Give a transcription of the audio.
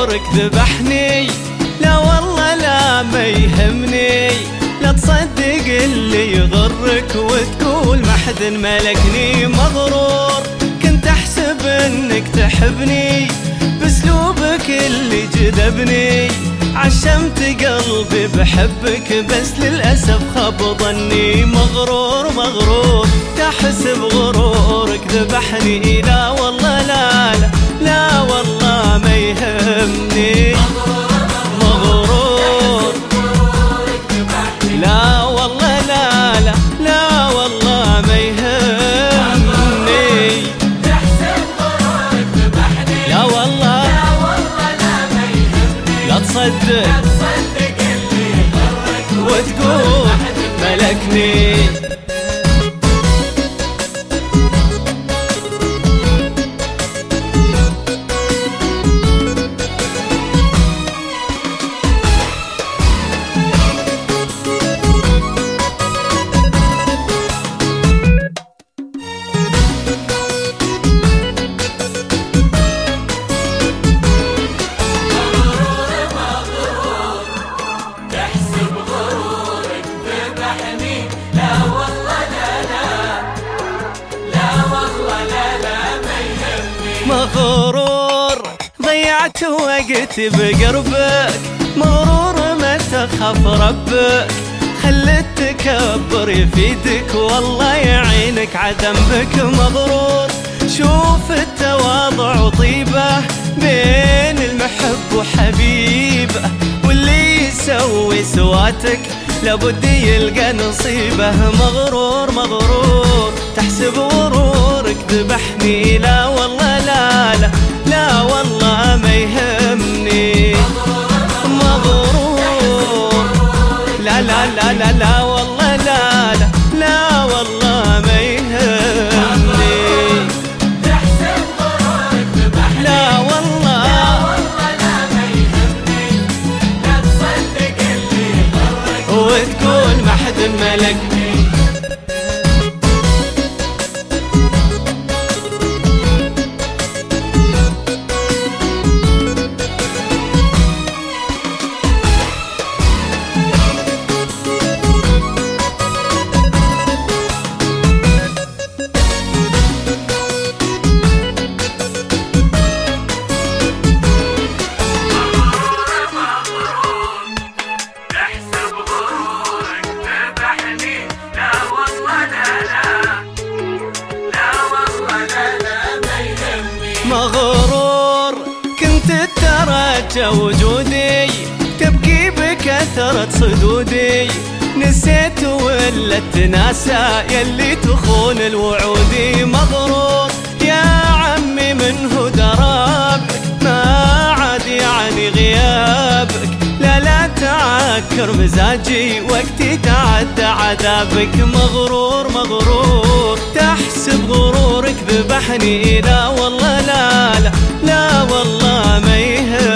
غرورك ذبحني، لا والله لا ما يهمني. لا تصدق اللي يغرك وتقول ما حد ملكني. مغرور كنت احسب انك تحبني، باسلوبك اللي جذبني. عشمت قلبي بحبك بس للأسف خاب ظني. مغرور مغرور تحسب غرورك ذبحني، لا والله لا لا لا والله ما يهمني. مغرور لا والله لا لا لا والله ما يهمني. لا والله لا تصدق اللي يغرك وتقول ملكني. مغرور ضيعت وقتي بقربك، مغرور ما تخاف ربك. خلت تكبر يفيدك والله يعينك عذنبك. مغرور شوف التواضع وطيبه بين المحب وحبيبه، واللي يسوي سواتك لابد يلقى نصيبه. مغرور مغرور تحسب غرورك ذبحني، لا والله لا لا لا والله ما يهمني. مغرور لا لا لا لا لا والله لا لا لا والله ما يهمني. لا والله ما يهمني. لا تصدق اللي يغرك وتقول ما حد ملكني. مغرور كنت تترجى وجودي، تبكي بكثرة صدودي. نسيت ولا تناسى يلي تخون الوعودي. مغرور يا عمي منه درابك، ما عاد يعني غيابك. لا لا تعكر مزاجي وقتي تعدى عذابك. مغرور مغرور تحسب غرورك ذبحني، لا والله لا لا لا والله ما يهمني.